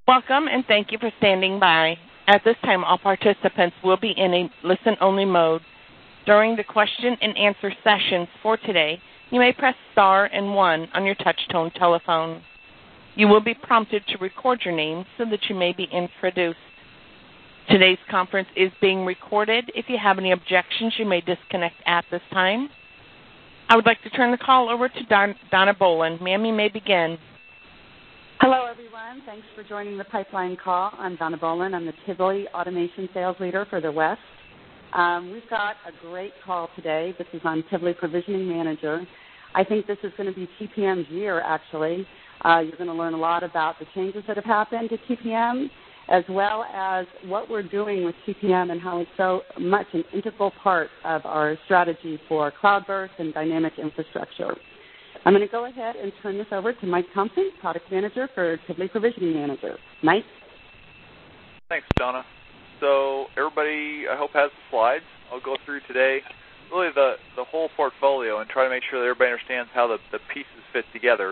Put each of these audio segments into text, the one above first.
Welcome, and thank you for standing by. At this time, all participants will be in a listen-only mode. During the question-and-answer sessions for today, you may press star and 1 on your touch-tone telephone. You will be prompted to record your name so that you may be introduced. Today's conference is being recorded. If you have any objections, you may disconnect at this time. I would like to turn the call over to Donna Boland. Ma'am, you may begin. Hello, everyone. Thanks for joining the Pipeline Call. I'm Donna Boland. I'm the Tivoli Automation Sales Leader for the West. We've got a great call today. This is on Tivoli Provisioning Manager. I think this is going to be TPM's year, actually. You're going to learn a lot about the changes that have happened to TPM, as well as what we're doing with TPM and how it's so much an integral part of our strategy for cloud-burst and dynamic infrastructure. I'm going to go ahead and turn this over to Mike Thompson, Product Manager for Tivoli Provisioning Manager. Mike? Thanks, Donna. So everybody, I hope, has the slides. I'll go through today really the whole portfolio and try to make sure that everybody understands how the pieces fit together.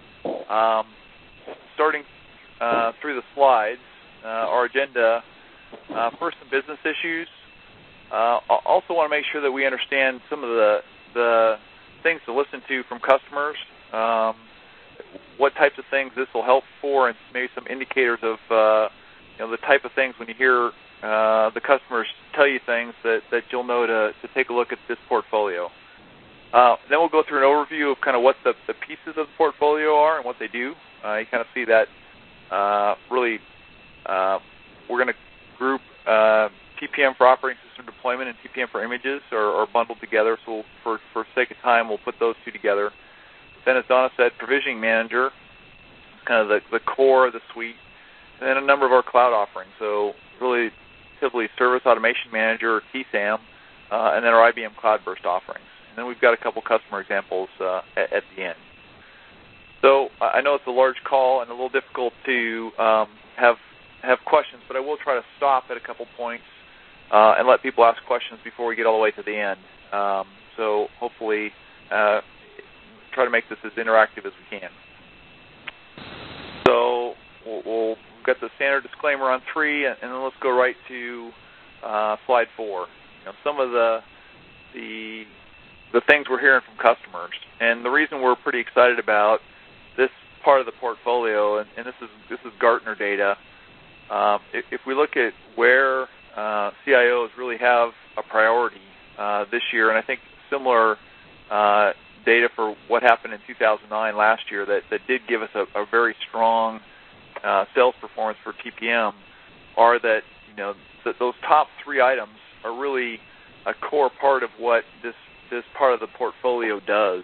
Starting through the slides, our agenda, first some business issues. I also want to make sure that we understand some of the things to listen to from customers, what types of things this will help for, and maybe some indicators of the type of things when you hear the customers tell you things that you'll know to take a look at this portfolio. Then we'll go through an overview of kind of what the pieces of the portfolio are and what they do. You kind of see that really we're going to group TPM for operating system deployment and TPM for images are bundled together, so for sake of time, we'll put those two together. Then, as Donna said, Provisioning Manager, kind of the core of the suite, and then a number of our cloud offerings, so really Tivoli Service Automation Manager, or TSAM, and then our IBM Cloudburst offerings. And then we've got a couple customer examples at the end. So I know it's a large call and a little difficult to have questions, but I will try to stop at a couple points and let people ask questions before we get all the way to the end. So hopefully try to make this as interactive as we can. So we'll get the standard disclaimer on 3, and then let's go right to slide 4. Some of the things we're hearing from customers, and the reason we're pretty excited about this part of the portfolio, and this is Gartner data. If we look at where CIOs really have a priority this year, and I think similar data for what happened in 2009 last year that did give us a very strong sales performance for TPM, are that that those top 3 items are really a core part of what this part of the portfolio does.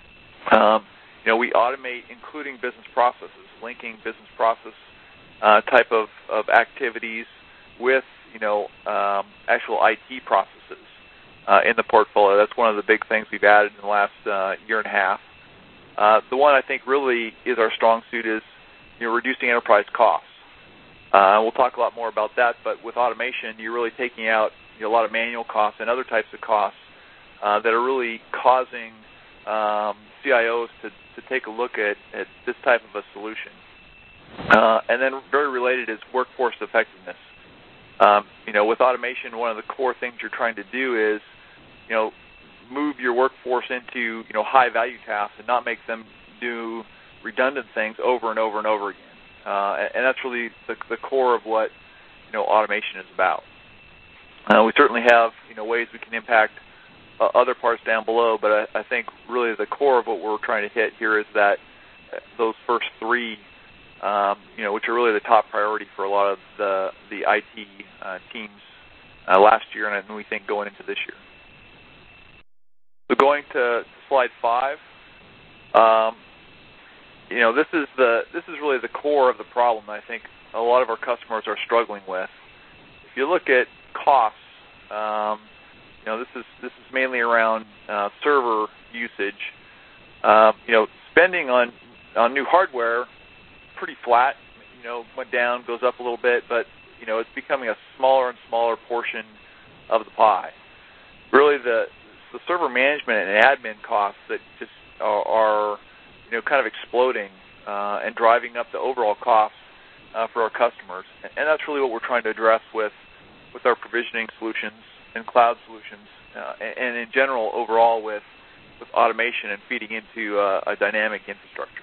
We automate, including business processes, linking business process type of activities with actual IT processes in the portfolio. That's one of the big things we've added in the last year and a half. The one I think really is our strong suit is reducing enterprise costs. We'll talk a lot more about that, but with automation, you're really taking out a lot of manual costs and other types of costs that are really causing CIOs to take a look at this type of a solution. And then very related is workforce effectiveness. With automation, one of the core things you're trying to do is, move your workforce into, high-value tasks and not make them do redundant things over and over and over again. And that's really the core of what, automation is about. We certainly have, ways we can impact other parts down below, but I think really the core of what we're trying to hit here is that those first 3, which are really the top priority for a lot of the IT teams last year, and we think going into this year. So going to slide 5, this is really the core of the problem that I think a lot of our customers are struggling with. If you look at costs, this is mainly around server usage. Spending on new hardware, pretty flat. Went down, goes up a little bit, but it's becoming a smaller and smaller portion of the pie. Really, the server management and admin costs that just are kind of exploding and driving up the overall costs for our customers. And that's really what we're trying to address with our provisioning solutions and cloud solutions, and in general, overall, with automation and feeding into a dynamic infrastructure.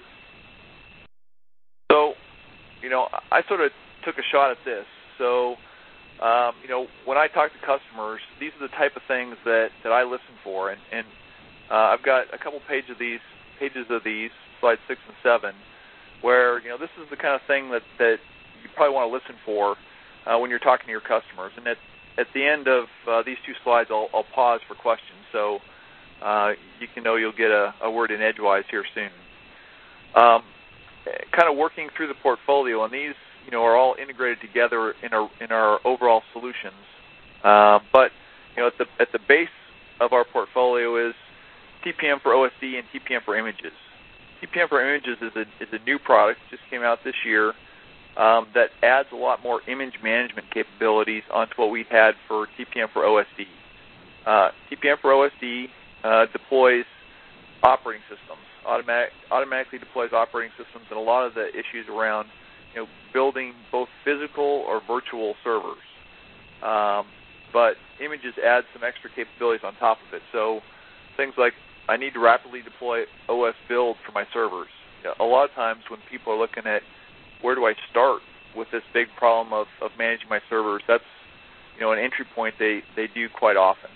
So, I sort of took a shot at this. So, when I talk to customers, these are the type of things that I listen for, and I've got a couple pages of these, slides 6 and 7, where this is the kind of thing that you probably want to listen for when you're talking to your customers. And at the end of these 2 slides, I'll pause for questions, so you can know you'll get a word in edgewise here soon. Kind of working through the portfolio, and these are all integrated together in our overall solutions. But at the base of our portfolio is TPM for OSD and TPM for images. TPM for images is a new product, just came out this year, that adds a lot more image management capabilities onto what we had for TPM for OSD. TPM for OSD deploys operating systems, automatically deploys operating systems, and a lot of the issues around building both physical or virtual servers. But images add some extra capabilities on top of it. So things like I need to rapidly deploy OS build for my servers. A lot of times when people are looking at where do I start with this big problem of managing my servers, that's an entry point they do quite often.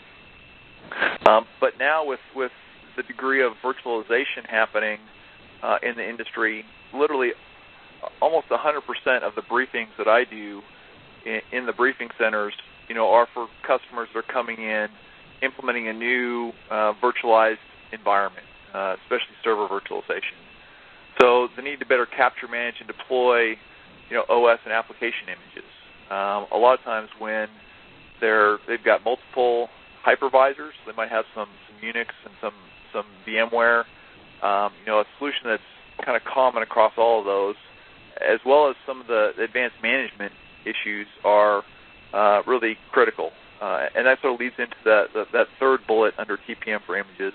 But now with the degree of virtualization happening in the industry, literally almost 100% of the briefings that I do in the briefing centers, are for customers that are coming in, implementing a new virtualized environment, especially server virtualization. So the need to better capture, manage, and deploy, OS and application images. A lot of times when they've got multiple hypervisors, they might have some Unix and some VMware. A solution that's kind of common across all of those, as well as some of the advanced management issues, are really critical. And that sort of leads into that third bullet under TPM for images.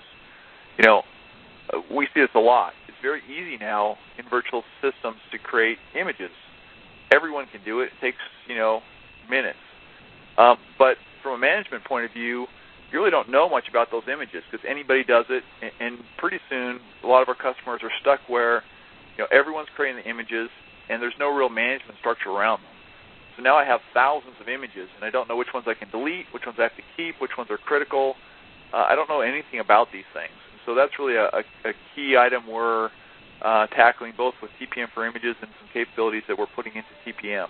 We see this a lot. It's very easy now in virtual systems to create images. Everyone can do it. It takes, minutes. But from a management point of view, you really don't know much about those images because anybody does it, and pretty soon a lot of our customers are stuck where, everyone's creating the images and there's no real management structure around them. So now I have thousands of images, and I don't know which ones I can delete, which ones I have to keep, which ones are critical. I don't know anything about these things. And so that's really a key item we're tackling, both with TPM for images and some capabilities that we're putting into TPM.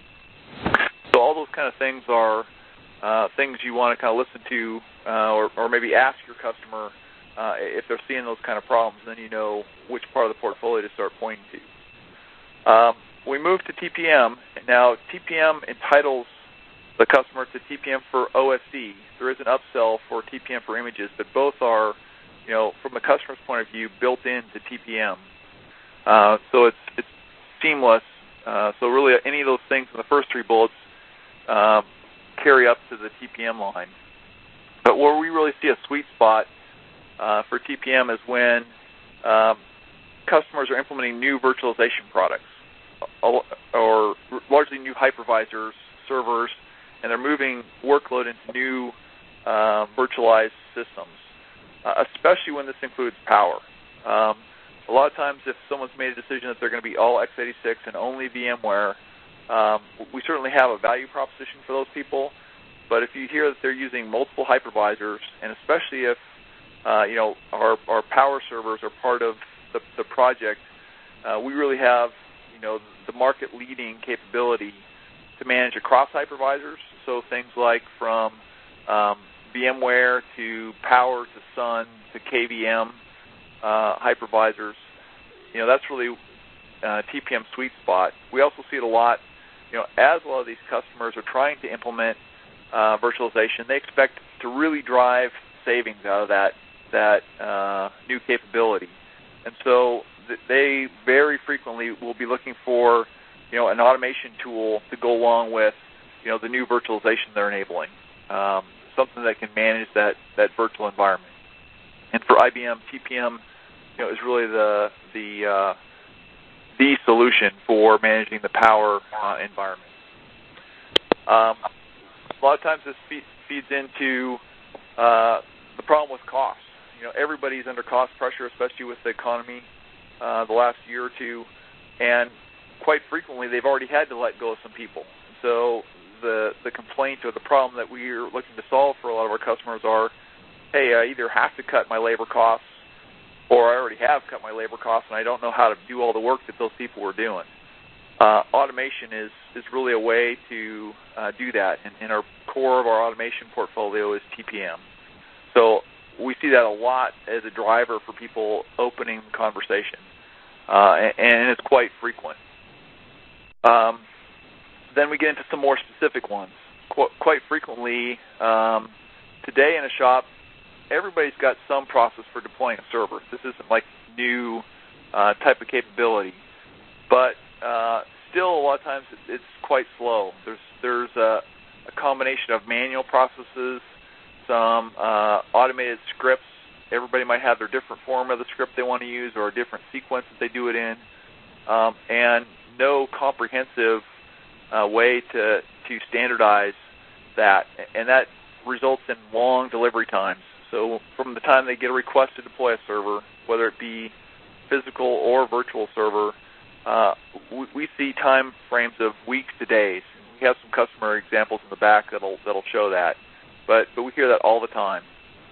So all those kind of things are things you want to kind of listen to or maybe ask your customer if they're seeing those kind of problems. Then you know which part of the portfolio to start pointing to. We move to TPM. Now, TPM entitles the customer to TPM for OSD. There is an upsell for TPM for images, but both are, from the customer's point of view, built into TPM. So it's seamless. So really any of those things in the first 3 bullets carry up to the TPM line. But where we really see a sweet spot for TPM is when customers are implementing new virtualization products or largely new hypervisors, servers, and they're moving workload into new virtualized systems, especially when this includes power. A lot of times if someone's made a decision that they're going to be all x86 and only VMware, we certainly have a value proposition for those people. But if you hear that they're using multiple hypervisors, and especially if our power servers are part of the project, we really have the market-leading capability to manage across hypervisors. So things like from VMware to Power to Sun to KVM hypervisors. That's really TPM sweet spot. We also see it a lot. As a lot of these customers are trying to implement virtualization, they expect to really drive savings out of that new capability. And so they very frequently will be looking for, an automation tool to go along with, the new virtualization they're enabling, something that can manage that virtual environment. And for IBM, TPM, is really the the solution for managing the power environment. A lot of times this feeds into the problem with cost. Everybody's under cost pressure, especially with the economy the last year or two, and quite frequently they've already had to let go of some people. So the complaint or the problem that we're looking to solve for a lot of our customers are, hey, I either have to cut my labor costs, or I already have cut my labor costs and I don't know how to do all the work that those people were doing. Automation is really a way to do that, and our core of our automation portfolio is TPM. So we see that a lot as a driver for people opening the conversation, and it's quite frequent. Then we get into some more specific ones. Quite frequently, today in a shop, everybody's got some process for deploying a server. This isn't like new type of capability, but still a lot of times it's quite slow. There's a combination of manual processes, some automated scripts. Everybody might have their different form of the script they want to use or a different sequence that they do it in, and no comprehensive way to standardize that, and that results in long delivery times. So from the time they get a request to deploy a server, whether it be physical or virtual server, we see time frames of weeks to days. We have some customer examples in the back that'll show that, but we hear that all the time.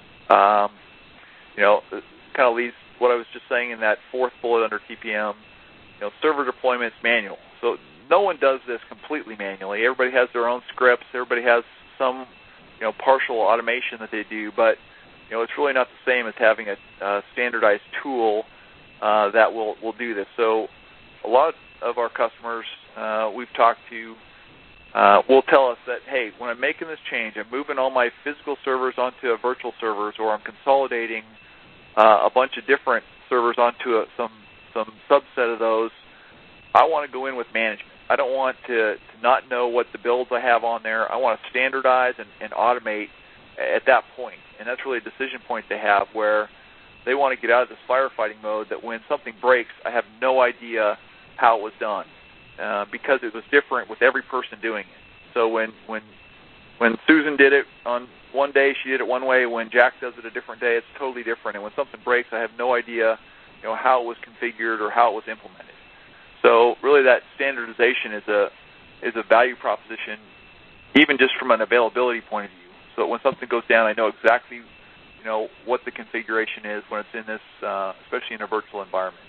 It kind of leads what I was just saying in that fourth bullet under TPM. Server deployment is manual, so no one does this completely manually. Everybody has their own scripts. Everybody has some partial automation that they do, but it's really not the same as having a standardized tool that will do this. So a lot of our customers we've talked to will tell us that, hey, when I'm making this change, I'm moving all my physical servers onto a virtual servers, or I'm consolidating a bunch of different servers onto some subset of those, I want to go in with management. I don't want to not know what the builds I have on there. I want to standardize and automate at that point. And that's really a decision point they have where they want to get out of this firefighting mode that when something breaks, I have no idea how it was done because it was different with every person doing it. So when Susan did it on one day, she did it one way. When Jack does it a different day, it's totally different. And when something breaks, I have no idea how it was configured or how it was implemented. So really that standardization is a value proposition, even just from an availability point of view. So when something goes down, I know exactly what the configuration is when it's in this, especially in a virtual environment.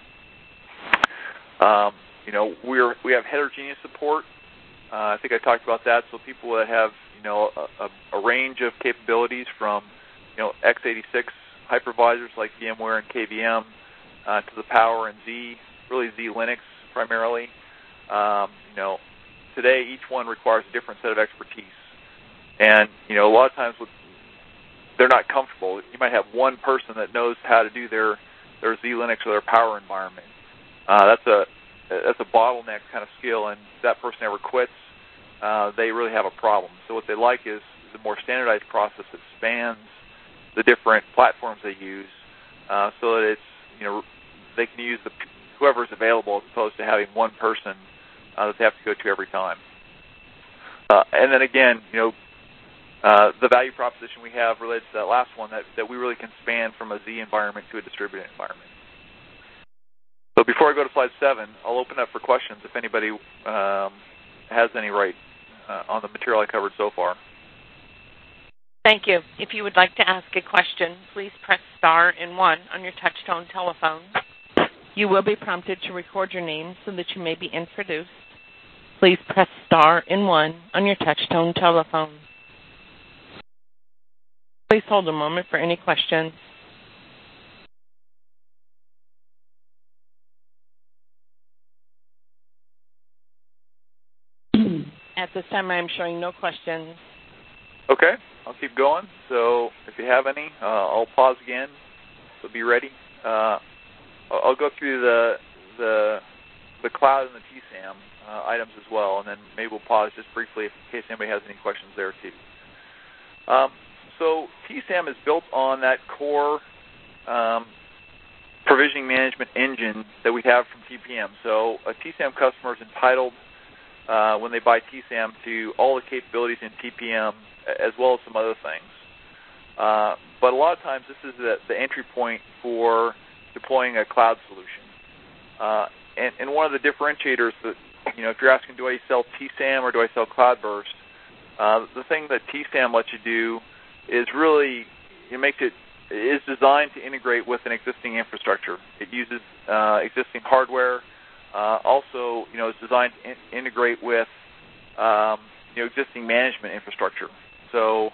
We have heterogeneous support. I think I talked about that. So people that have a range of capabilities from x86 hypervisors like VMware and KVM to the Power and really Z Linux primarily. Today each one requires a different set of expertise, and a lot of times they're not comfortable. You might have one person that knows how to do their Z Linux or their Power environment. That's a bottleneck kind of skill, and if that person ever quits, they really have a problem. So what they like is the more standardized process that spans the different platforms they use, so that it's they can use whoever's available as opposed to having one person that they have to go to every time. And then again, the value proposition we have relates to that last one, that we really can span from a Z environment to a distributed environment. So before I go to slide 7, I'll open up for questions if anybody has any on the material I covered so far. Thank you. If you would like to ask a question, please press star and 1 on your touch-tone telephone. You will be prompted to record your name so that you may be introduced. Please press star and 1 on your touch-tone telephone. Please hold a moment for any questions. At this time, I am showing no questions. Okay, I'll keep going. So if you have any, I'll pause again. So be ready. I'll go through the cloud and the TSAM items as well, and then maybe we'll pause just briefly in case anybody has any questions there too. So TSAM is built on that core provisioning management engine that we have from TPM. So a TSAM customer is entitled, when they buy TSAM, to all the capabilities in TPM as well as some other things. But a lot of times this is the entry point for deploying a cloud solution. And one of the differentiators that, if you're asking, do I sell TSAM or do I sell Cloudburst, the thing that TSAM lets you do is really, it is designed to integrate with an existing infrastructure. It uses existing hardware. Also, it's designed to integrate with, existing management infrastructure. So,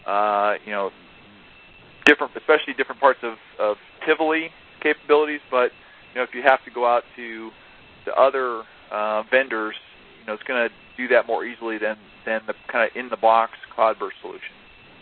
especially different parts of Tivoli capabilities. But if you have to go out to other vendors, it's going to do that more easily than the kind of in-the-box Cloudburst solution.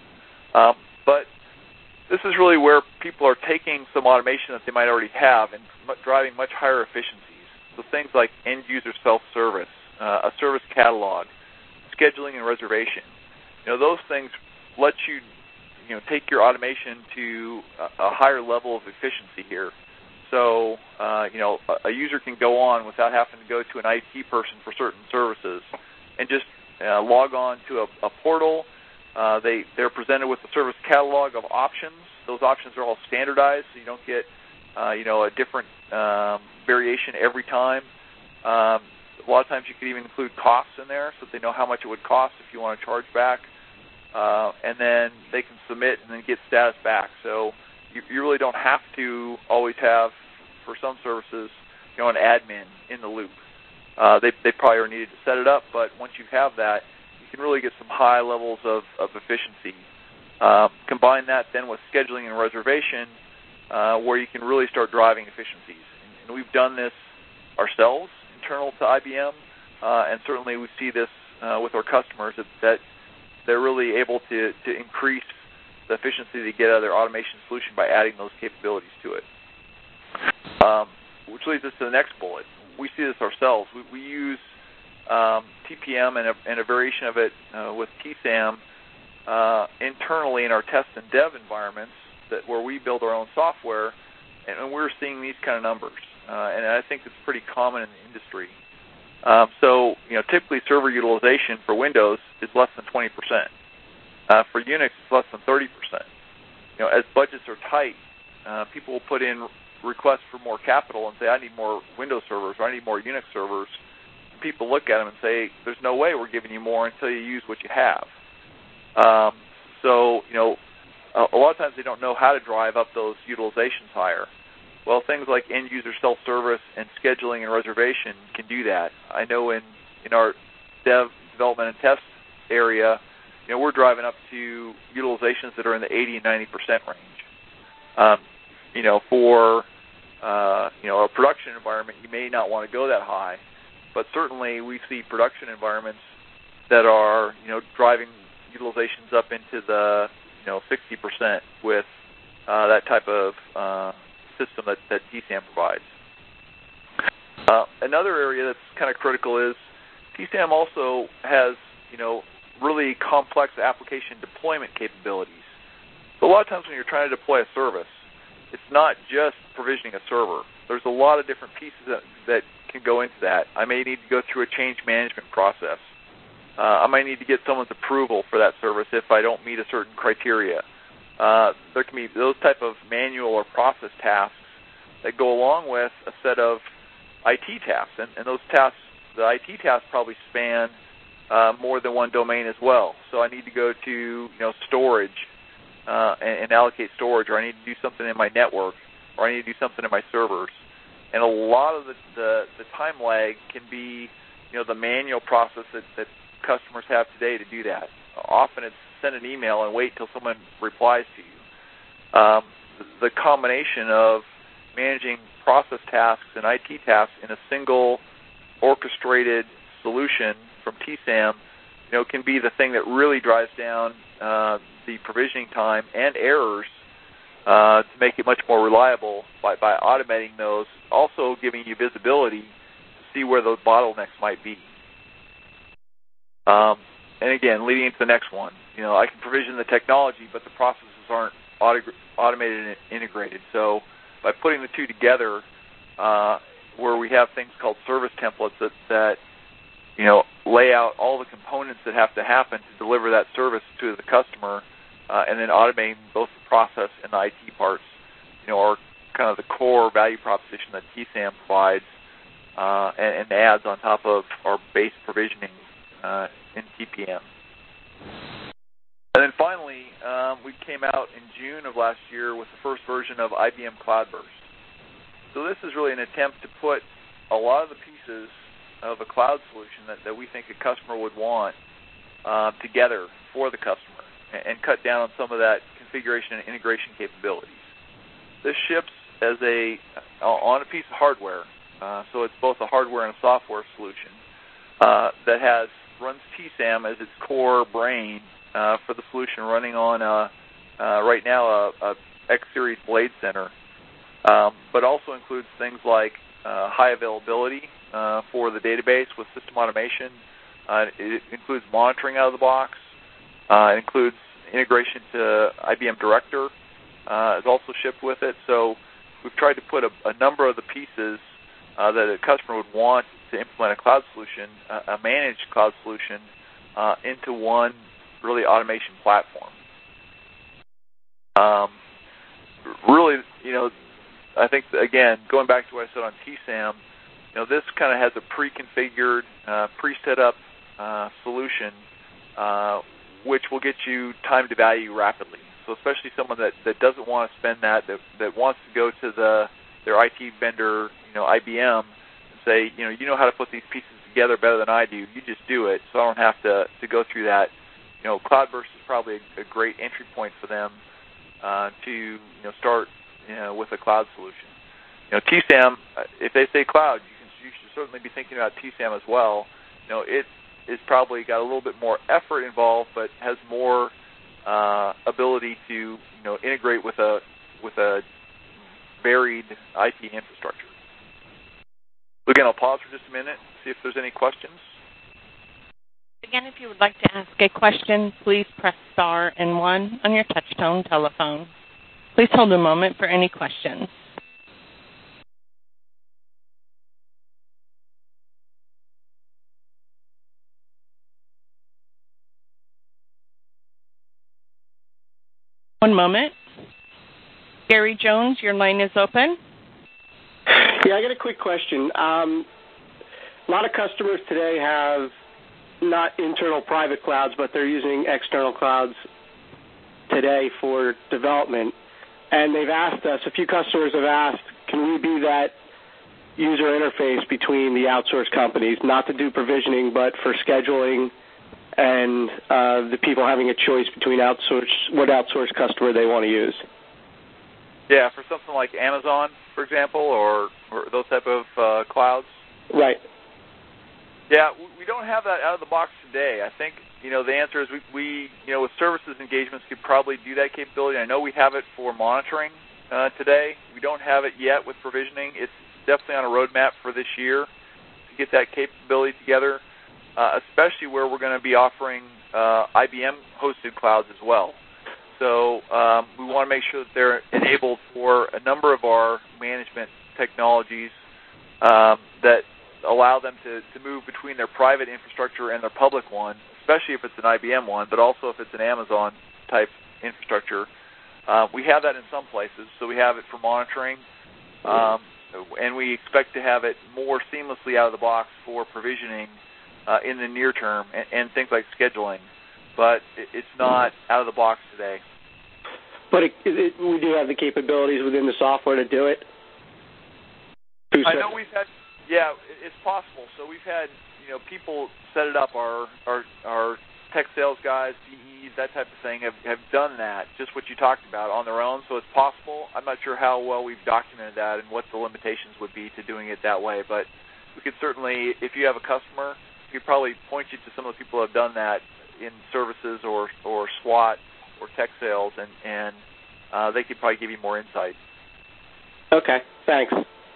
But this is really where people are taking some automation that they might already have and driving much higher efficiencies. So things like end-user self-service, a service catalog, scheduling and reservation. Those things let you, take your automation to a higher level of efficiency here. So, a user can go on without having to go to an IT person for certain services and just log on to a portal. They're presented with a service catalog of options. Those options are all standardized, so you don't get, a different variation every time. A lot of times you could even include costs in there so that they know how much it would cost if you want to charge back. And then they can submit and then get status back. So you really don't have to always have, for some services, an admin in the loop. They probably are needed to set it up, but once you have that, you can really get some high levels of efficiency. Combine that then with scheduling and reservation, where you can really start driving efficiencies. And we've done this ourselves, internal to IBM, and certainly we see this with our customers, that they're really able to increase the efficiency they get out of their automation solution by adding those capabilities to it. Which leads us to the next bullet. We see this ourselves. We use TPM and a variation of it with TSAM internally in our test and dev environments where we build our own software, and we're seeing these kind of numbers. And I think it's pretty common in the industry. So, typically server utilization for Windows is less than 20%. For Unix, it's less than 30%. As budgets are tight, people will put in requests for more capital and say, I need more Windows servers, or I need more Unix servers. And people look at them and say, there's no way we're giving you more until you use what you have. So, a lot of times they don't know how to drive up those utilizations higher. Well, things like end-user self-service and scheduling and reservation can do that. I know in our development and test area, we're driving up to utilizations that are in the 80 and 90% range. For a production environment, you may not want to go that high, but certainly we see production environments that are, driving utilizations up into the, 60% with that type of system that TSAM provides. Another area that's kind of critical is TSAM also has, really complex application deployment capabilities. So a lot of times when you're trying to deploy a service, it's not just provisioning a server. There's a lot of different pieces that can go into that. I may need to go through a change management process. I might need to get someone's approval for that service if I don't meet a certain criteria. There can be those type of manual or process tasks that go along with a set of IT tasks. And those tasks, the IT tasks probably span more than one domain as well. So I need to go to storage and allocate storage, or I need to do something in my network, or I need to do something in my servers. And a lot of the time lag can be the manual process that customers have today to do that. Often it's send an email and wait till someone replies to you. The combination of managing process tasks and IT tasks in a single orchestrated solution from TSAM, can be the thing that really drives down the provisioning time and errors to make it much more reliable by automating those, also giving you visibility to see where those bottlenecks might be. And again, leading into the next one, I can provision the technology, but the processes aren't automated and integrated. So by putting the two together where we have things called service templates that lay out all the components that have to happen to deliver that service to the customer, and then automating both the process and the IT parts, are kind of the core value proposition that TSAM provides, and adds on top of our base provisioning in TPM. And then finally, we came out in June of last year with the first version of IBM Cloudburst. So this is really an attempt to put a lot of the pieces of a cloud solution that we think a customer would want together for the customer and cut down on some of that configuration and integration capabilities. This ships as on a piece of hardware, so it's both a hardware and a software solution that runs TSAM as its core brain for the solution, running on right now a X-Series Blade Center, but also includes things like high availability for the database with system automation. It includes monitoring out of the box. It includes integration to IBM Director. Is also shipped with it. So we've tried to put a number of the pieces that a customer would want to implement a cloud solution, a managed cloud solution, into one really automation platform. Really, I think, again, going back to what I said on TSAM, this kind of has a pre-configured, pre-set up solution, which will get you time to value rapidly. So especially someone that doesn't want to spend that wants to go to their IT vendor, IBM, and say, you know how to put these pieces together better than I do. You just do it, so I don't have to go through that. Cloudburst is probably a great entry point for them to start with a cloud solution. TSAM, if they say cloud, you should certainly be thinking about TSAM as well. It's probably got a little bit more effort involved, but has more ability to integrate with a varied IT infrastructure. So again, I'll pause for just a minute, see if there's any questions. Again, if you would like to ask a question, please press star and 1 on your touch-tone telephone. Please hold a moment for any questions. One moment. Gary Jones, your line is open. Yeah, I got a quick question. A lot of customers today have not internal private clouds, but they're using external clouds today for development. And they've asked us, a few customers have asked, can we be that user interface between the outsourced companies, not to do provisioning, but for scheduling and the people having a choice between what outsourced customer they want to use? Yeah, for something like Amazon, for example, or those type of clouds? Right. Yeah, we don't have that out of the box today. I think, the answer is we with services engagements could probably do that capability. I know we have it for monitoring today. We don't have it yet with provisioning. It's definitely on a roadmap for this year to get that capability together, especially where we're going to be offering IBM-hosted clouds as well. So we want to make sure that they're enabled for a number of our management technologies that allow them to move between their private infrastructure and their public one, especially if it's an IBM one, but also if it's an Amazon-type infrastructure. We have that in some places, so we have it for monitoring, and we expect to have it more seamlessly out of the box for provisioning in the near term and things like scheduling. But it's not out of the box today. But we do have the capabilities within the software to do it? I know we've had, it's possible. So we've had, people set it up. Our tech sales guys, DEs, that type of thing, have done that, just what you talked about, on their own. So it's possible. I'm not sure how well we've documented that and what the limitations would be to doing it that way. But we could certainly, if you have a customer, we could probably point you to some of the people who have done that in services or SWAT or tech sales, and they could probably give you more insight. Okay, thanks.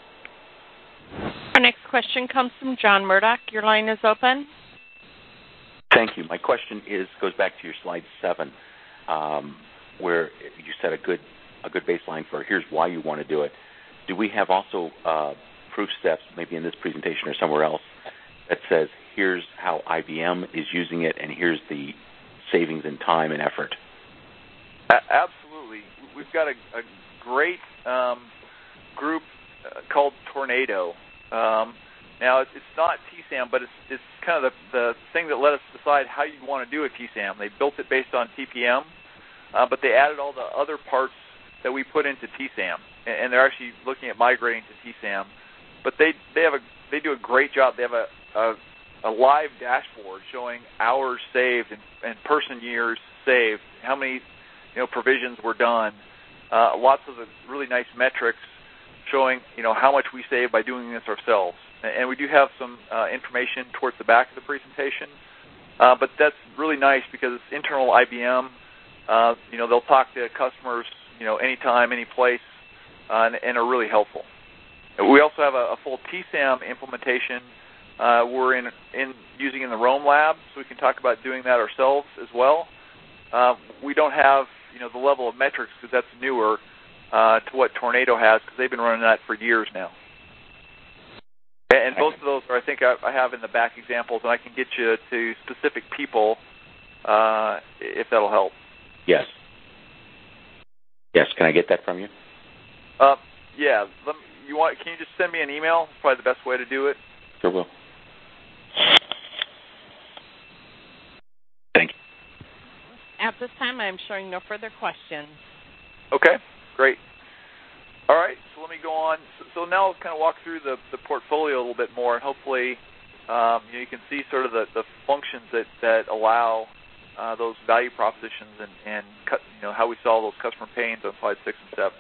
Our next question comes from John Murdoch. Your line is open. Thank you. My question goes back to your slide 7, where you set a good baseline for here's why you want to do it. Do we have also proof steps, maybe in this presentation or somewhere else, that says, here's how IBM is using it, and here's the savings in time and effort? Absolutely. We've got a great group called Tornado. Now, it's not TSAM, but it's kind of the thing that let us decide how you want to do a TSAM. They built it based on TPM, but they added all the other parts that we put into TSAM, and they're actually looking at migrating to TSAM. But they do a great job. They have a live dashboard showing hours saved and person years saved, how many provisions were done, lots of the really nice metrics showing how much we save by doing this ourselves. And we do have some information towards the back of the presentation, but that's really nice because it's internal IBM. They'll talk to customers anytime, any place, and are really helpful. We also have a full TSAM implementation we're using in the Rome lab, so we can talk about doing that ourselves as well. We don't have the level of metrics because that's newer to what Tornado has, because they've been running that for years now. And both of those I think I have in the back examples, and I can get you to specific people if that'll help. Yes. Yes, can I get that from you? Yeah. Can you just send me an email? It's probably the best way to do it. Sure will. Thank you. At this time, I am showing no further questions. Okay, great. All right, so let me go on. So now I'll kind of walk through the portfolio a little bit more, and hopefully you can see sort of the functions that allow those value propositions and how we solve those customer pains on slides 6 and 7.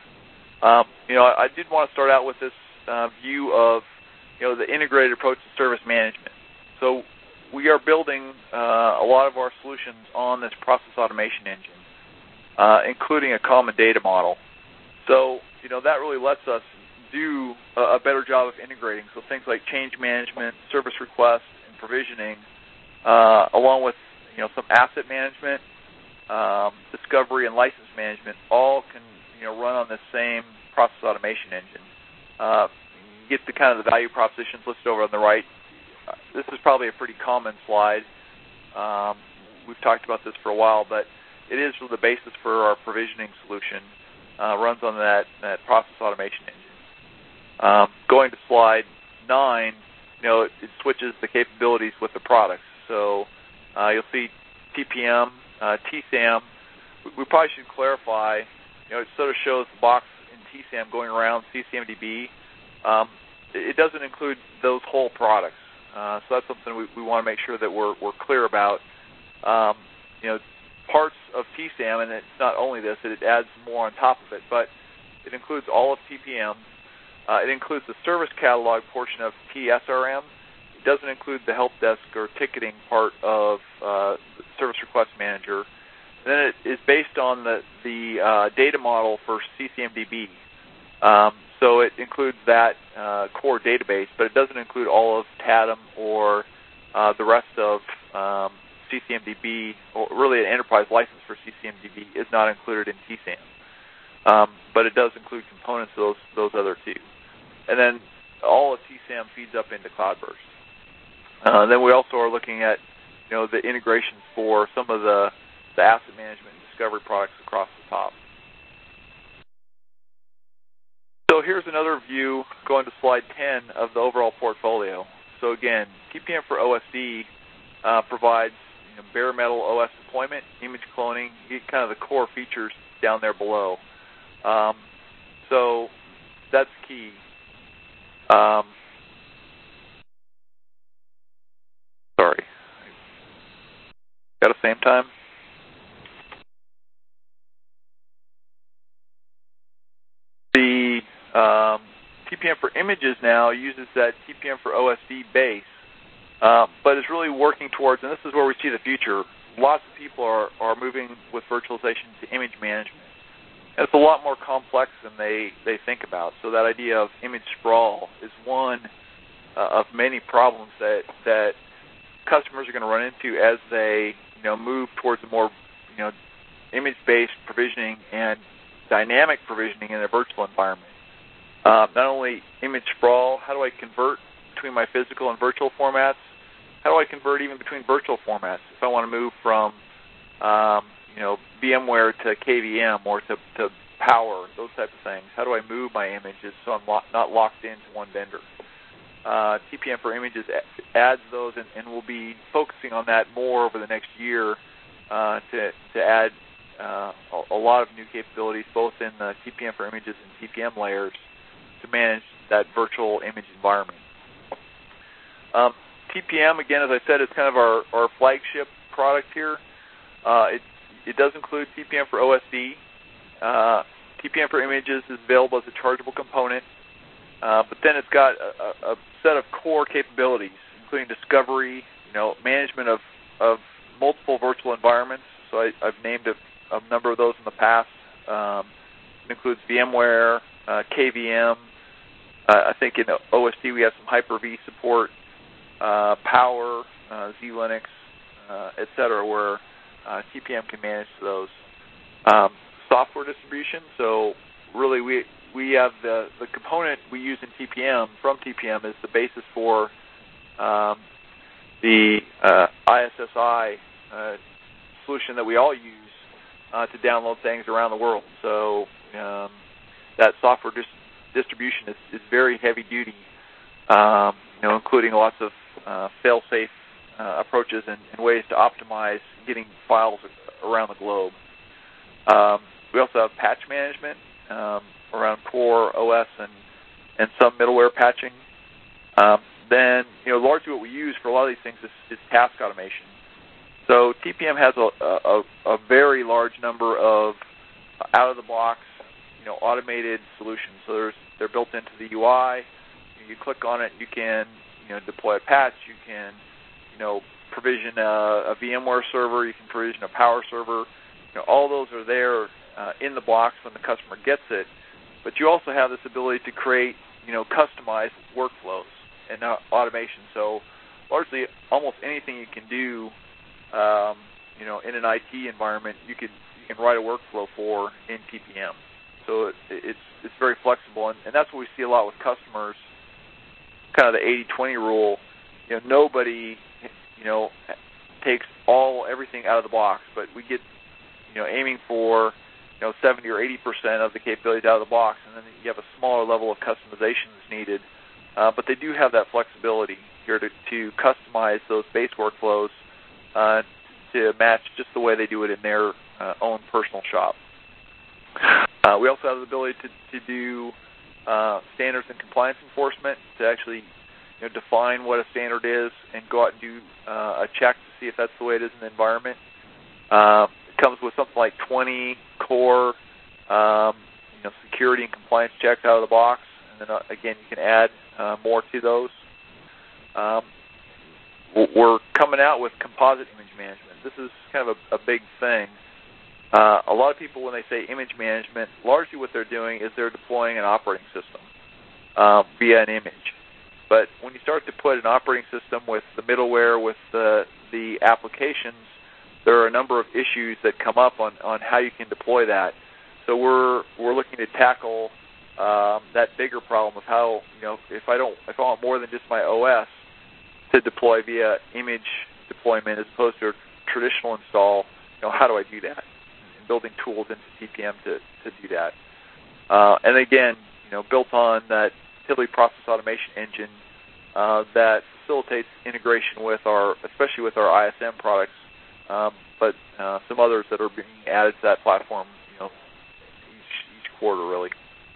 I did want to start out with this view of the integrated approach to service management. So we are building a lot of our solutions on this process automation engine, including a common data model. So that really lets us do a better job of integrating. So things like change management, service request, and provisioning, along with some asset management, discovery, and license management, all can run on the same process automation engine. You get the kind of the value propositions listed over on the right. This is probably a pretty common slide. We've talked about this for a while, but it is the basis for our provisioning solution. Runs on that process automation engine. Going to slide 9, it switches the capabilities with the products. So you'll see TPM, TSAM. We probably should clarify. It sort of shows the box in TSAM going around CCMDB. It doesn't include those whole products. So that's something we want to make sure that we're clear about. Parts of TSAM, and it's not only this, it adds more on top of it, but it includes all of TPM. It includes the service catalog portion of TSRM. It doesn't include the help desk or ticketing part of the Service Request Manager. And then it is based on the data model for CCMDB. So it includes that core database, but it doesn't include all of TADM or the rest of CCMDB, or really an enterprise license for CCMDB is not included in TSAM. But it does include components of those other two. And then all of TSAM feeds up into Cloudburst. Then we also are looking at the integrations for some of the asset management and discovery products across the top. So here's another view, going to slide 10, of the overall portfolio. So again, TPM for OSD provides bare metal OS deployment, image cloning. You get kind of the core features down there below. So that's key. Sorry. Got the same time? The TPM for images now uses that TPM for OSD base, but is really working towards, and this is where we see the future, lots of people are moving with virtualization to image management. And it's a lot more complex than they think about. So that idea of image sprawl is one of many problems that customers are going to run into as they move towards a more image-based provisioning and dynamic provisioning in their virtual environment. Not only image sprawl, how do I convert between my physical and virtual formats? How do I convert even between virtual formats? If I want to move from, VMware to KVM or to Power, those types of things. How do I move my images so I'm not locked into one vendor? TPM for Images adds those, and we'll be focusing on that more over the next year to add a lot of new capabilities, both in the TPM for Images and TPM layers, to manage that virtual image environment. TPM, again, as I said, is kind of our flagship product here. It does include TPM for OSD. TPM for Images is available as a chargeable component, but then it's got a set of core capabilities, including discovery, management of multiple virtual environments. So I've named a number of those in the past. It includes VMware, KVM. I think in OSD we have some Hyper-V support, Power, Z-Linux, et cetera, where TPM can manage those. Software distribution, so really we have the component we use in TPM from TPM is the basis for the ISSI solution that we all use to download things around the world. So that software distribution is very heavy duty, including lots of fail-safe approaches and ways to optimize getting files around the globe. We also have patch management around core OS and some middleware patching. Then, largely what we use for a lot of these things is task automation. So TPM has a very large number of out-of-the-box, automated solutions. So they're built into the UI. You click on it, you can, deploy a patch. You can, provision a VMware server. You can provision a Power server. All those are there in the box when the customer gets it. But you also have this ability to create, customized workflows and automation. So largely, almost anything you can do, in an IT environment, you can write a workflow for in TPM. So it's very flexible, and that's what we see a lot with customers. Kind of the 80-20 rule. Nobody, takes everything out of the box, but we get, aiming for 70 or 80% of the capabilities out of the box, and then you have a smaller level of customization that's needed. But they do have that flexibility here to customize those base workflows to match just the way they do it in their own personal shop. We also have the ability to do standards and compliance enforcement, to actually define what a standard is and go out and do a check to see if that's the way it is in the environment. It comes with something like 20 core security and compliance checks out of the box, and then again you can add more to those. We're coming out with composite image management. This is kind of a big thing. A lot of people, when they say image management, largely what they're doing is they're deploying an operating system via an image. But when you start to put an operating system with the middleware, with the applications, there are a number of issues that come up on how you can deploy that. So we're looking to tackle that bigger problem of how, if I want more than just my OS to deploy via image deployment as opposed to a traditional install, how do I do that? And building tools into TPM to do that. And again, built on that Tivoli process automation engine that facilitates integration with especially with our ISM products, but some others that are being added to that platform, each quarter really.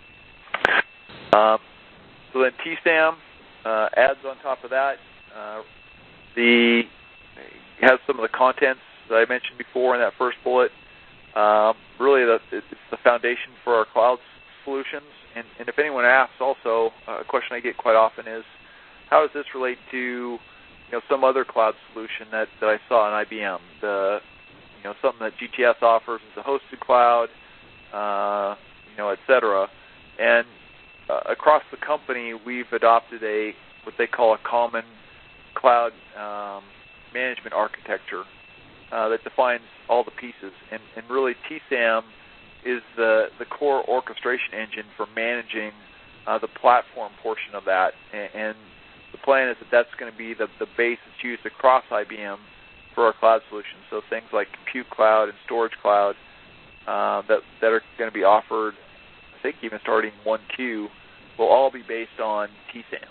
So then TSAM adds on top of that. It has some of the contents that I mentioned before in that first bullet. Really, it's the foundation for our cloud solutions. And if anyone asks, also a question I get quite often is, how does this relate to some other cloud solution that I saw in IBM? Something that GTS offers is a hosted cloud, et cetera. And across the company, we've adopted what they call a common cloud management architecture that defines all the pieces. And really, TSAM is the core orchestration engine for managing the platform portion of that. And the plan is that that's going to be the base that's used across IBM for our cloud solutions. So things like compute cloud and storage cloud that are going to be offered, I think even starting 1Q, will all be based on TSAM.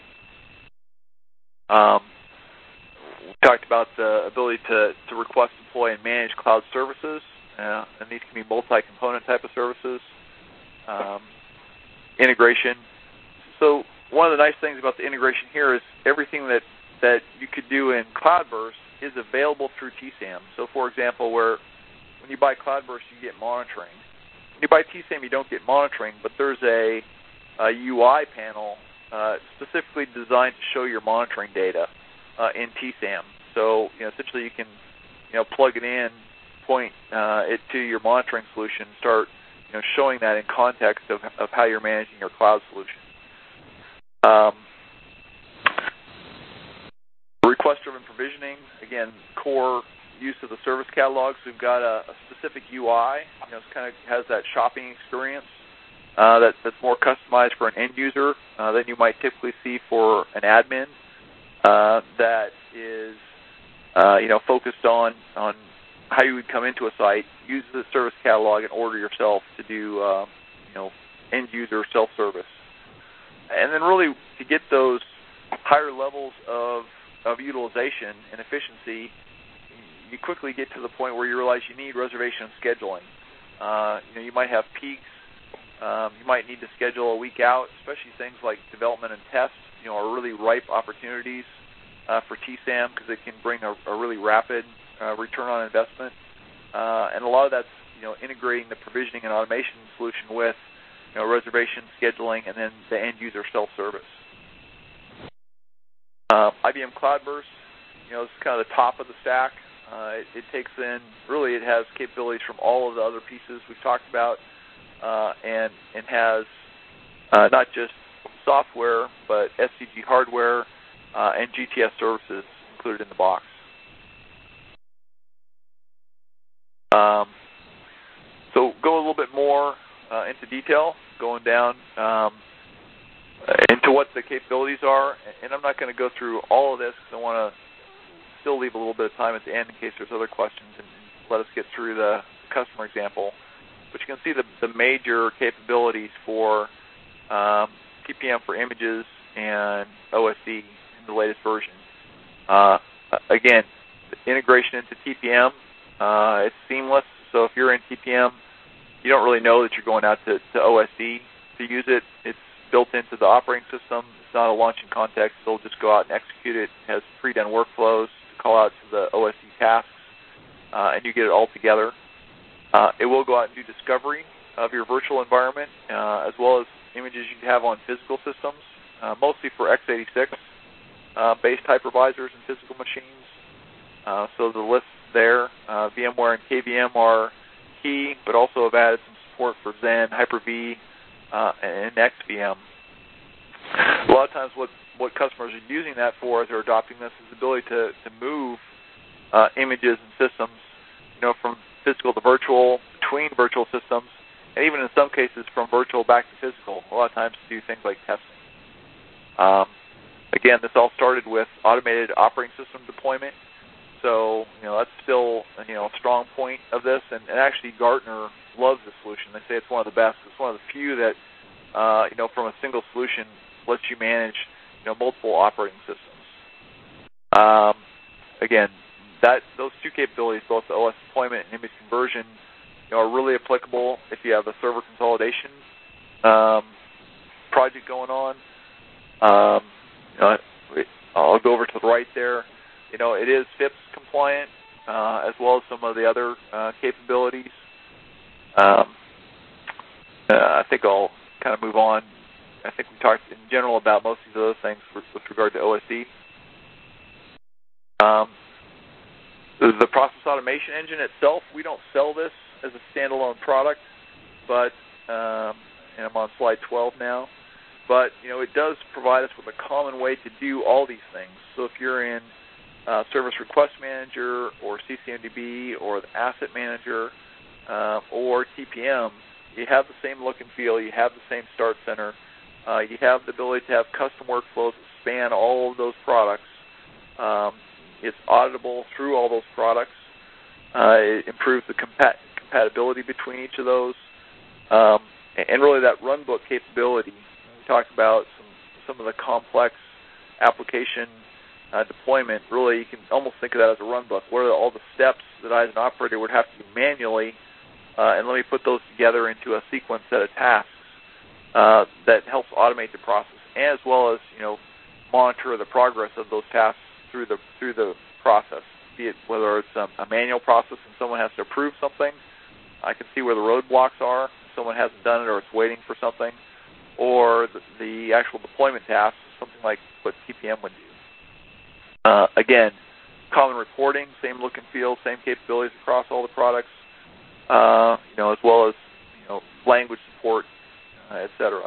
We talked about the ability to request, deploy, and manage cloud services, and these can be multi-component type of services. Integration. So one of the nice things about the integration here is everything that you could do in Cloudburst is available through TSAM. So, for example, when you buy Cloudburst, you get monitoring. When you buy TSAM, you don't get monitoring, but there's a UI panel specifically designed to show your monitoring data in TSAM. So, essentially, you can plug it in, point it to your monitoring solution, start showing that in context of how you're managing your cloud solution. Request-driven provisioning, again, core use of the service catalog. So we've got a specific UI, it kind of has that shopping experience that's more customized for an end user than you might typically see for an admin that is, focused on how you would come into a site, use the service catalog, and order yourself to do, end user self-service. And then really to get those higher levels of utilization and efficiency, you quickly get to the point where you realize you need reservation scheduling. You might have peaks. You might need to schedule a week out, especially things like development and tests, are really ripe opportunities for TSAM because it can bring a really rapid return on investment. And a lot of that's, integrating the provisioning and automation solution with, reservation scheduling and then the end user self-service. IBM Cloudburst, is kind of the top of the stack. It takes in, really it has capabilities from all of the other pieces we've talked about and has not just software, but SCG hardware and GTS services included in the box. So go a little bit more into detail, going down into what the capabilities are. And I'm not going to go through all of this because I want to still leave a little bit of time at the end in case there's other questions and let us get through the customer example. But you can see the major capabilities for TPM for images and OSD in the latest version. Again, the integration into TPM, it's seamless. So if you're in TPM, you don't really know that you're going out to OSD to use it. It's built into the operating system. It's not a launching context. It'll just go out and execute it. It has pre-done workflows to call out to the OSD tasks, and you get it all together. It will go out and do discovery of your virtual environment, as well as images you have on physical systems, mostly for x86-based hypervisors and physical machines. So the list there, VMware and KVM are key, but also have added some support for Xen, Hyper-V, and XVM. A lot of times what customers are using that for as they're adopting this is the ability to move images and systems, from physical to virtual, between virtual systems, and even in some cases from virtual back to physical, a lot of times to do things like testing. Again, this all started with automated operating system deployment. So, that's still, a strong point of this. And actually, Gartner loves this solution. They say it's one of the best. It's one of the few that, from a single solution lets you manage, multiple operating systems. Again, those two capabilities, both the OS deployment and image conversion, are really applicable if you have a server consolidation project going on. I'll go over to the right there. It is FIPS compliant, as well as some of the other capabilities. I think I'll kind of move on. I think we talked in general about most of these other things with regard to OSD. The process automation engine itself, we don't sell this as a standalone product, but, and I'm on slide 12 now, but, it does provide us with a common way to do all these things. So if you're in Service Request Manager or CCMDB or the Asset Manager or TPM, you have the same look and feel, you have the same Start Center, You have the ability to have custom workflows that span all of those products. It's auditable through all those products. It improves the compatibility between each of those. And really that runbook capability. We talked about some of the complex application deployment. Really, you can almost think of that as a runbook. What are all the steps that I as an operator would have to do manually, and let me put those together into a sequence set of tasks that helps automate the process, as well as monitor the progress of those tasks through the process. Be it whether it's a manual process and someone has to approve something, I can see where the roadblocks are. Someone hasn't done it or it's waiting for something, or the actual deployment task, something like what TPM would do. Again, common reporting, same look and feel, same capabilities across all the products, as well as language support, etc.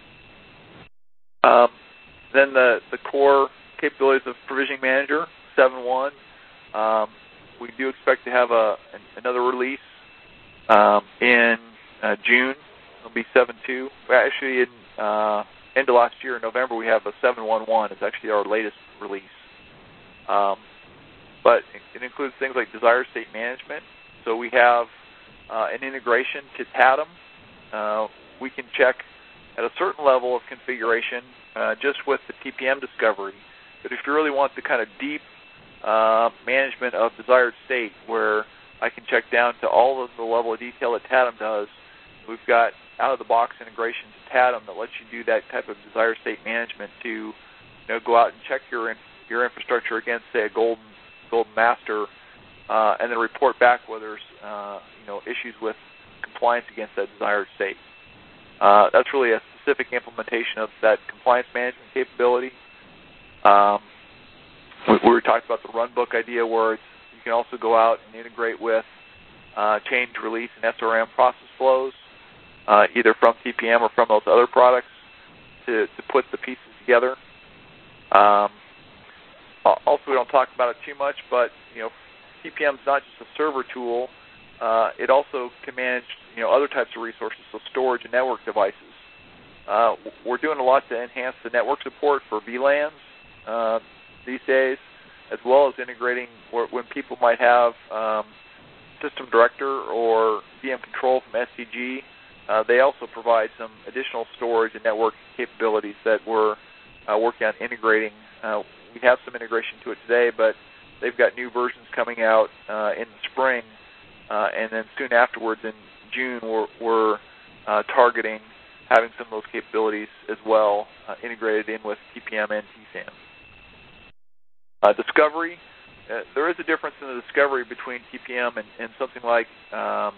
Then the core capabilities of Provisioning Manager 7.1. We do expect to have another release in June. It'll be 7.2. Actually, in end of last year, in November, we have a 7.1.1. It's actually our latest release. But it includes things like desired state management. So we have an integration to TADM. We can check at a certain level of configuration just with the TPM discovery. But if you really want the kind of deep management of desired state, where I can check down to all of the level of detail that TADM does, we've got out-of-the-box integration to TADM that lets you do that type of desired state management to go out and check your infrastructure against, say, a golden master, and then report back whether there's issues with compliance against that desired state. That's really a specific implementation of that compliance management capability. We were talking about the runbook idea, where you can also go out and integrate with change, release, and SRM process flows, either from TPM or from those other products, to put the pieces together. Also, we don't talk about it too much, but TPM is not just a server tool. It also can manage other types of resources, so storage and network devices. We're doing a lot to enhance the network support for VLANs these days, as well as integrating when people might have System Director or VM Control from SCG. They also provide some additional storage and network capabilities that we're working on integrating. We have some integration to it today, but they've got new versions coming out in the spring, and then soon afterwards in June, we're targeting having some of those capabilities as well integrated in with TPM and TSAM. Discovery. There is a difference in the discovery between TPM and something like TADM.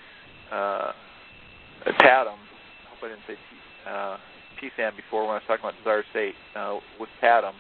I hope I didn't say TSAM before when I was talking about desired state with TADM.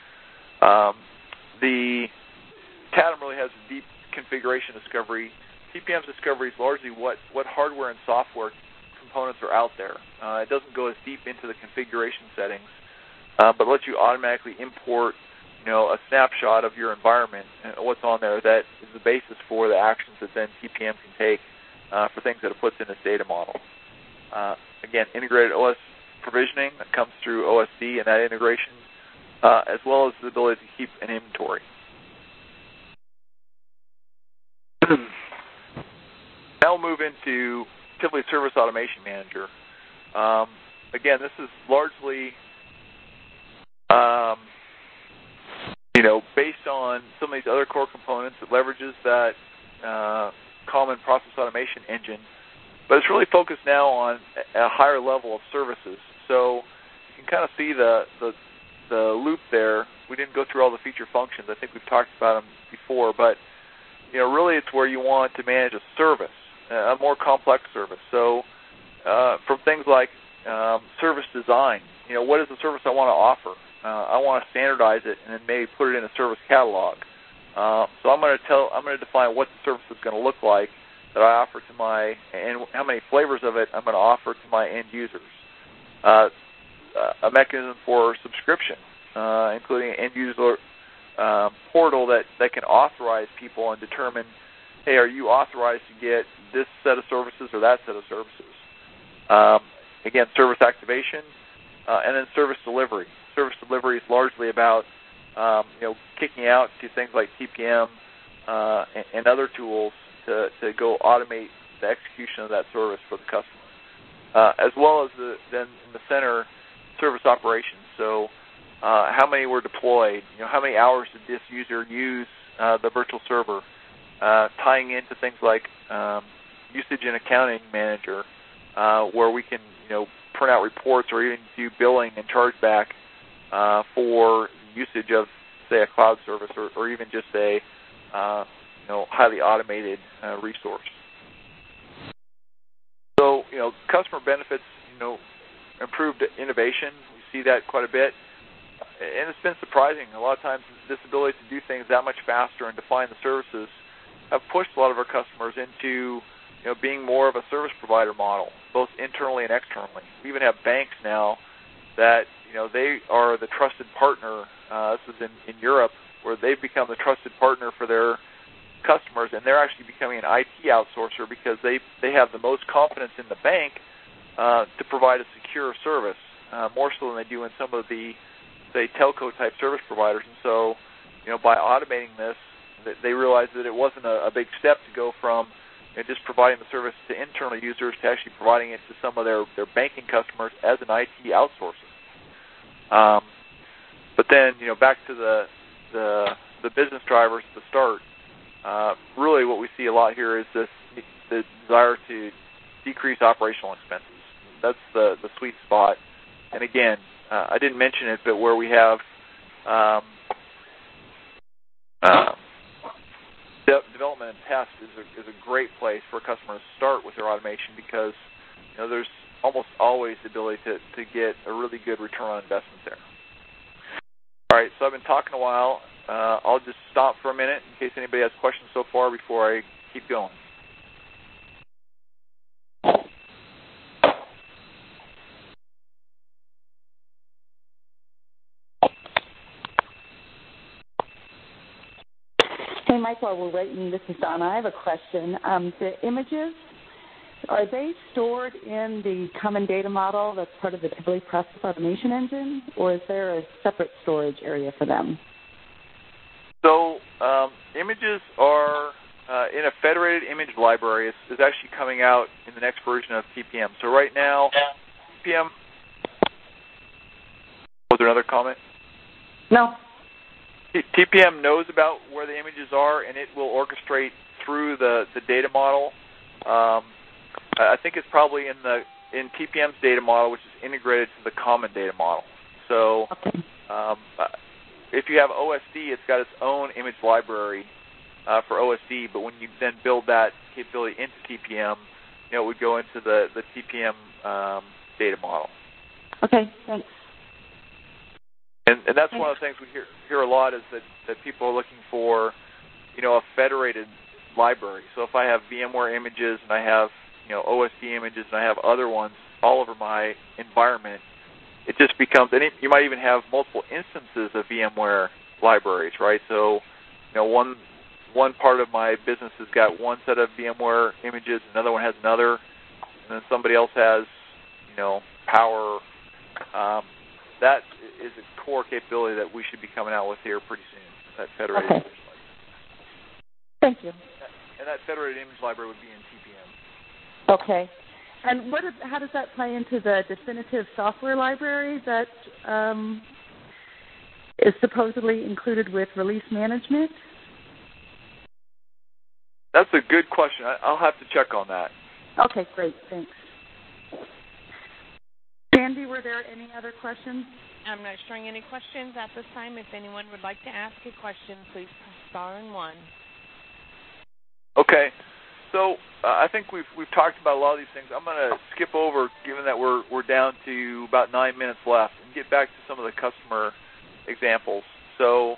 The TADM really has a deep configuration discovery. TPM's discovery is largely what hardware and software components are out there. It doesn't go as deep into the configuration settings, but lets you automatically import a snapshot of your environment and what's on there that is the basis for the actions that then TPM can take for things that it puts in its data model. Again, integrated OS provisioning that comes through OSD and that integration, as well as the ability to keep an inventory. Now we'll move into Tivoli Service Automation Manager. Again, this is largely based on some of these other core components. It leverages that common process automation engine, but it's really focused now on a higher level of services. So you can kind of see the loop there. We didn't go through all the feature functions. I think we've talked about them before, but really it's where you want to manage a service, a more complex service. So from things like service design, what is the service I want to offer? I want to standardize it and then maybe put it in a service catalog. So I'm going to define what the service is going to look like that I offer to and how many flavors of it I'm going to offer to my end users. A mechanism for subscription, including an end user portal that can authorize people and determine, hey, are you authorized to get this set of services or that set of services? Again, service activation. and then service delivery. Service delivery is largely about kicking out to things like TPM and other tools to go automate the execution of that service for the customer, as well as then in the center, service operations. So how many were deployed? How many hours did this user use the virtual server? Tying into things like usage and accounting manager, where we can print out reports or even do billing and chargeback for usage of, say, a cloud service or even just a highly automated resource. So customer benefits, improved innovation. We see that quite a bit, and it's been surprising. A lot of times, this ability to do things that much faster and define the services have pushed a lot of our customers into being more of a service provider model, both internally and externally. We even have banks now that they are the trusted partner. This is in Europe, where they've become the trusted partner for their customers, and they're actually becoming an IT outsourcer because they have the most confidence in the bank to provide a secure service, more so than they do in some of the, say, telco-type service providers. And so, by automating this, they realized that it wasn't a big step to go from just providing the service to internal users to actually providing it to some of their banking customers as an IT outsourcer. But then, back to the business drivers at the start. Really, what we see a lot here is the desire to decrease operational expenses. That's the sweet spot. And again, I didn't mention it, but where we have development and test is a great place for customers to start with their automation because there's almost always the ability to get a really good return on investment there. All right, so I've been talking a while. I'll just stop for a minute in case anybody has questions so far before I keep going. Hey, Mike, while we're waiting, this is Donna. I have a question. The images, are they stored in the common data model that's part of the Tivoli Process Automation Engine, or is there a separate storage area for them? So images are in a federated image library. Is actually coming out in the next version of TPM. So right now, TPM. Was there another comment? No. TPM knows about where the images are, and it will orchestrate through the data model. I think it's probably in TPM's data model, which is integrated to the common data model. So if you have OSD, it's got its own image library for OSD, but when you then build that capability into TPM, it would go into the TPM data model. Okay, thanks. And that's one of the things we hear a lot is that people are looking for, a federated library. So if I have VMware images and I have, OSD images and I have other ones all over my environment, it just becomes, and you might even have multiple instances of VMware libraries, right? So, one part of my business has got one set of VMware images, another one has another, and then somebody else has, Power. That is a core capability that we should be coming out with here pretty soon, that federated image library. Thank you. And that federated image library would be in TPM. Okay. And how does that play into the definitive software library that is supposedly included with release management? That's a good question. I'll have to check on that. Okay, great. Thanks. Sandy, were there any other questions? I'm not showing any questions at this time. If anyone would like to ask a question, please press star and one. Okay. So I think we've talked about a lot of these things. I'm going to skip over, given that we're down to about 9 minutes left, and get back to some of the customer examples. So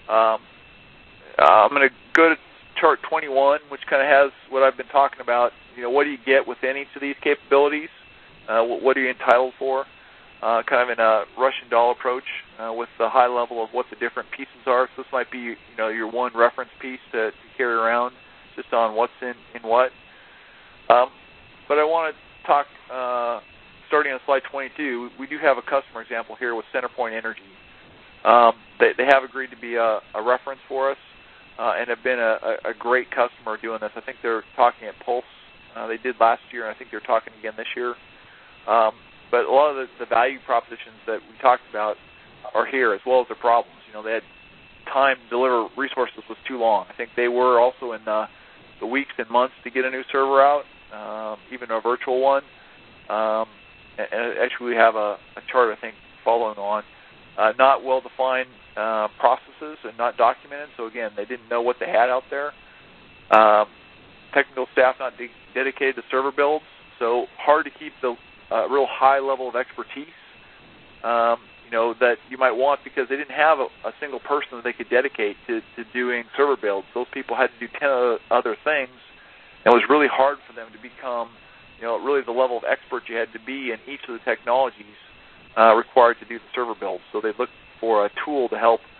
I'm going to go to chart 21, which kind of has what I've been talking about. What do you get within each of these capabilities? What are you entitled for? Kind of in a Russian doll approach with the high level of what the different pieces are. So this might be, your one reference piece to carry around just on what's in what. But I want to talk, starting on slide slide 22, we do have a customer example here with CenterPoint Energy. They have agreed to be a reference for us and have been a great customer doing this. I think they're talking at Pulse. They did last year, and I think they're talking again this year. But a lot of the value propositions that we talked about are here, as well as the problems. They had time to deliver resources was too long. I think they were also in the weeks and months to get a new server out, even a virtual one. And actually, we have a chart, I think, following on. Not well-defined processes and not documented. So, again, they didn't know what they had out there. Technical staff not dedicated to server builds. So hard to keep the real high level of expertise, that you might want, because they didn't have a single person that they could dedicate to doing server builds. Those people had to do 10 other things, and it was really hard for them to become, really the level of expert you had to be in each of the technologies required to do the server builds. So they looked for a tool to help,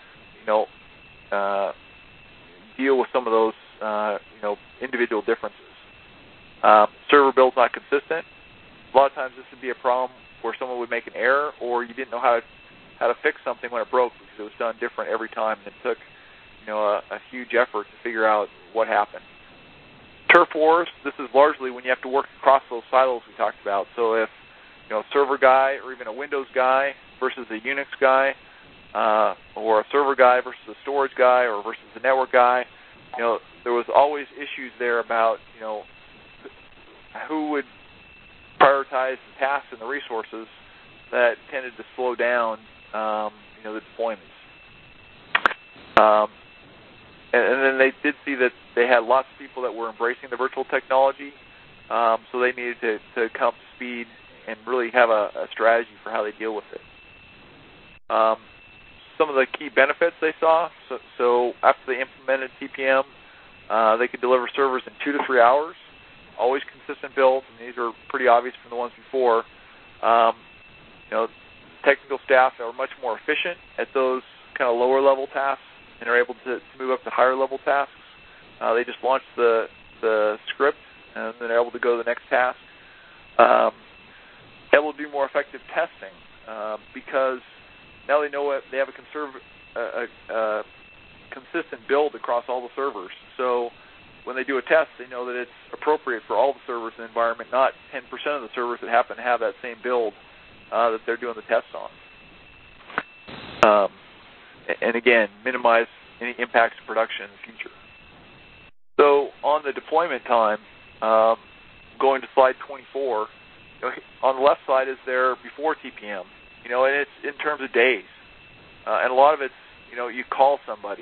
deal with some of those, individual differences. Server builds not consistent. A lot of times this would be a problem where someone would make an error, or you didn't know how to fix something when it broke, because it was done different every time, and it took a huge effort to figure out what happened. Turf wars, this is largely when you have to work across those silos we talked about. So if a server guy or even a Windows guy versus a Unix guy, or a server guy versus a storage guy, or versus a network guy, there was always issues there about who would prioritize the tasks and the resources that tended to slow down, the deployments. And then they did see that they had lots of people that were embracing the virtual technology, so they needed to come up to speed and really have a strategy for how they deal with it. Some of the key benefits they saw, so after they implemented TPM, they could deliver servers in 2 to 3 hours, always consistent builds, and these are pretty obvious from the ones before. Technical staff are much more efficient at those kind of lower level tasks and are able to move up to higher level tasks. They just launched the script, and then they're able to go to the next task. Able to do more effective testing because now they know they have a consistent build across all the servers. So when they do a test, they know that it's appropriate for all the servers in the environment, not 10% of the servers that happen to have that same build that they're doing the tests on. And again, minimize any impacts to production in the future. So on the deployment time, going to slide 24, on the left side is there before TPM, and it's in terms of days. And a lot of it's, you call somebody.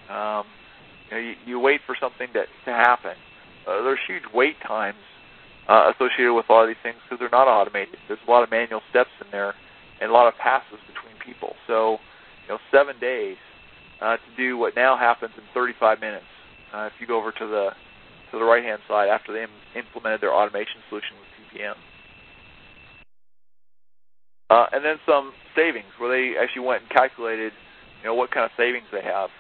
You wait for something to happen. There's huge wait times associated with a lot of these things because they're not automated. There's a lot of manual steps in there and a lot of passes between people. So, 7 days to do what now happens in 35 minutes. If you go over to the right-hand side after they implemented their automation solution with TPM. And then some savings where they actually went and calculated, what kind of savings they have.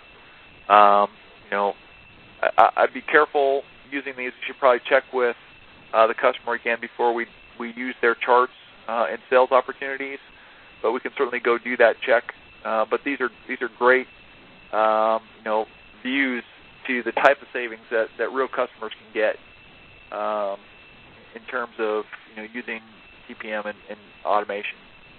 I'd be careful using these. You should probably check with the customer again before we use their charts and sales opportunities. But we can certainly go do that check. But these are great, views to the type of savings that real customers can get in terms of using TPM and automation.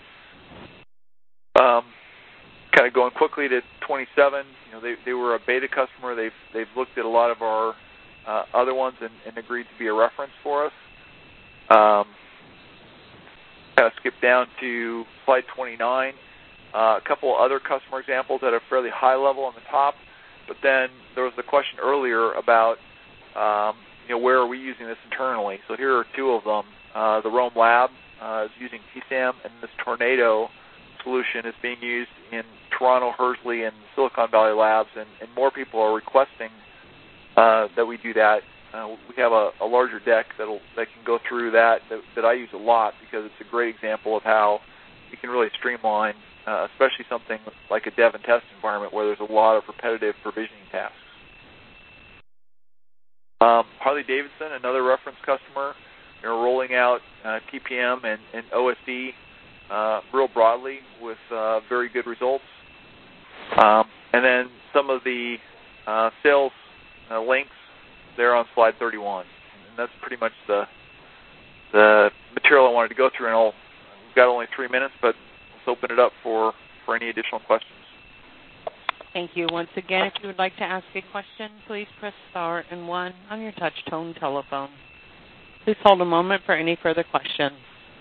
Kind of going quickly to 27. They were a beta customer. They've looked at a lot of our other ones and agreed to be a reference for us. Kind of skip down to slide 29. A couple other customer examples at a fairly high level on the top, but then there was the question earlier about where are we using this internally. So here are two of them. The Rome Lab is using TSAM, and this Tornado solution is being used in Toronto, Hersley, and Silicon Valley labs, and more people are requesting that we do that. We have a larger deck that can go through that I use a lot because it's a great example of how you can really streamline, especially something like a dev and test environment where there's a lot of repetitive provisioning tasks. Harley-Davidson, another reference customer. rolling out TPM and OSD real broadly with very good results. And then some of the sales links there on slide 31. And that's pretty much the material I wanted to go through. And we've got only 3 minutes, but let's open it up for any additional questions. Thank you. Once again, if you would like to ask a question, please press star and 1 on your touch-tone telephone. Please hold a moment for any further questions.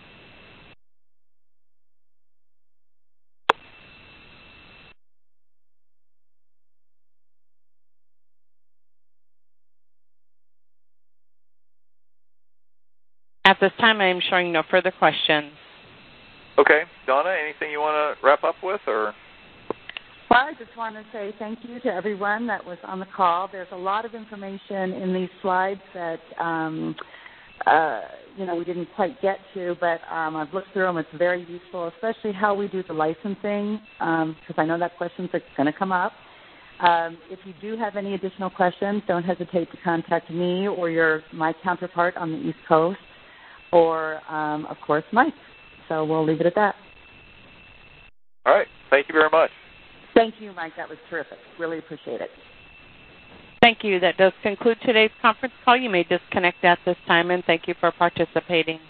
At this time, I am showing no further questions. Okay. Donna, anything you want to wrap up with? Or? Well, I just want to say thank you to everyone that was on the call. There's a lot of information in these slides that, we didn't quite get to, but I've looked through them. It's very useful, especially how we do the licensing, because I know that questions are going to come up. If you do have any additional questions, don't hesitate to contact me or my counterpart on the East Coast, or, of course, Mike. So we'll leave it at that. All right. Thank you very much. Thank you, Mike. That was terrific. Really appreciate it. Thank you. That does conclude today's conference call. You may disconnect at this time, and thank you for participating.